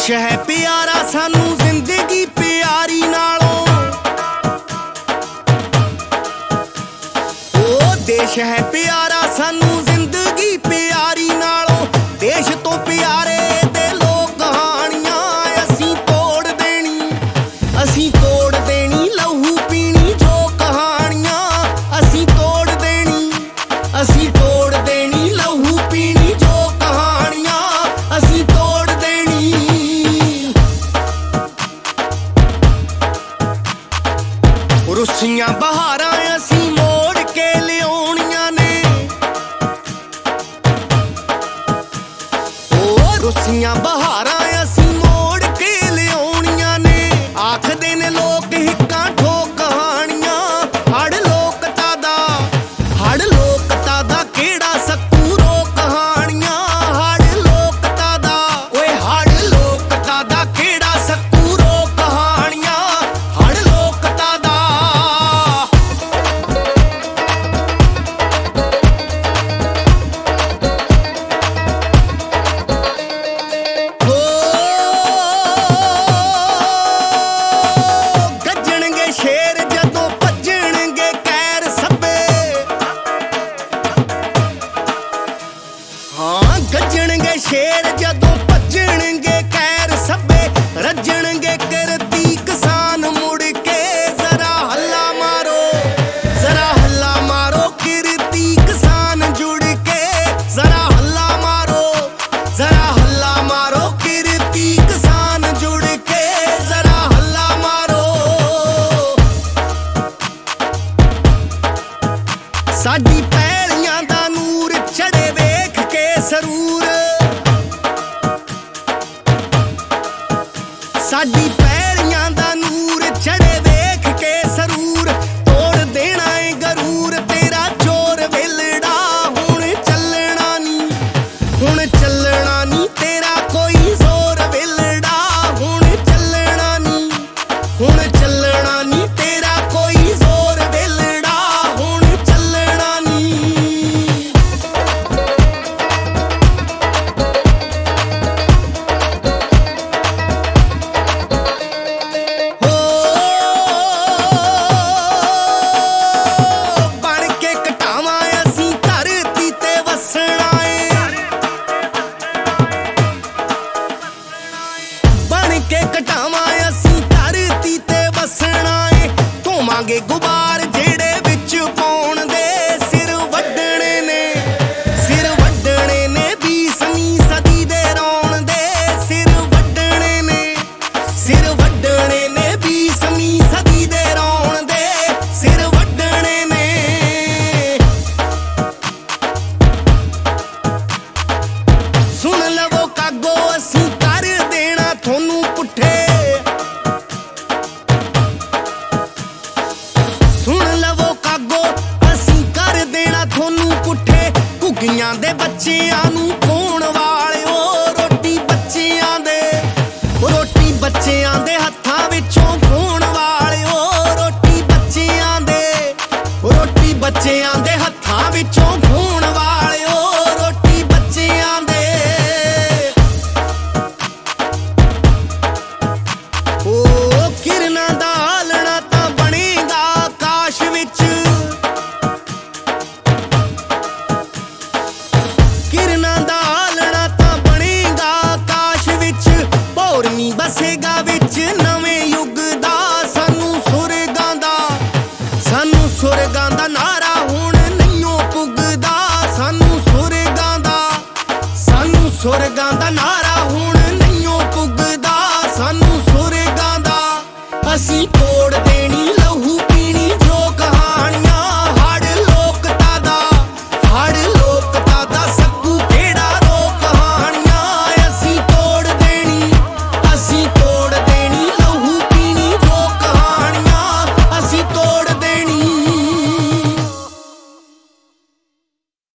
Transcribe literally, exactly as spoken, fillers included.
देश है प्यारा सानू जिंदगी प्यारी नालों, ओ देश है प्यारा सानू जिंदगी प्यारी नालों। देश तो प्यारे दे लोग कहानियां असीं तोड़ देनी, असीं तोड़ देनी लहू पीनी जो कहानियां असीं तोड़ देनी, असीं तोड़ देनी लहू पीनी जो कहानियां असीं तोड़ देनी। रुसियां बहारां असीं मोड़ के लियाउणियां ने, ओ रुसियां बहारां असीं मोड़ के लियाउणियां ने। आखदे ने लोक हिक्कां ठोक कहानियां, हड़ लोकता दा हड़ लोकता दा केड़ा सकूरो कहानियां, हड़ लोकता दा ओए हड़ लोकता दा केड़ा सकूरो कहानियां, हड़ लोकता दा। हो गज्जणगे शेर जदों भज्जणगे कैर सब्बे, हाँ गज्जणगे शेर जदों भज्जणगे कैर सब्बे। रज्जणगे करती किसान मुड़ के जरा हल्ला मारो, जरा हल्ला मारो किरती किसान जुड़ के जरा हल्ला मारो, जरा हल्ला मारो किरती किसान जुड़ के जरा हल्ला मारो। साडी पैलियां दा नूर चढ़े वेख के सरूर, साडी पैलियां दा नूर चढ़े वेख के सरूर। तोड़ देना है गरूर तेरा चोर वेलड़ा, हुण चलना नी हुण चलना नी तेरा कोई जोर वेलड़ा, हुण चलना नी हुण चलना नी तेरा कोई जोर वेलड़ा, हुण चलना नी। हो बण के कटावां असीं धरती ते वसना ए, बण के कटावां असीं धरती ते वसना ए। धोवांगे गुबार जेड़े विच पाउण दे, सिर वड्डणे ने सिर वड्डणे ने बीसवीं सदी दे रौण दे, सिर वड्डणे ने सिर वड्डणे ने बीसवीं सदी दे रौण दे, सिर वड्डणे ने। सुन लवो कागो असीं कर देना थोनू पुट्ठे, सुन लवो कागो असीं कर देना थोनू पुट्ठे। घुग्गियां दे बच्चियां नूं खोण वालिओ, रोटी बच्चियां दे रोटी बच्चियां दे हत्थां विचों खोण वालिओ, रोटी बच्चियां दे रोटी बच्चियां दे हत्थां विचों खोण वालिओ, रोटी बच्चियां दे। ओ किरनां दा आलਣਾ तां ਬਣੇਗਾ ਆਕਾਸ਼ ਵਿੱਚ, किरनां दा आलਣਾ तां ਬਣੇਗਾ ਆਕਾਸ਼ ਵਿੱਚ। ਭੌਰ ਨੀ ਬਸੇਗਾ ਵਿੱਚ ਨਵੇਂ ਯੁੱਗ ਦਾ,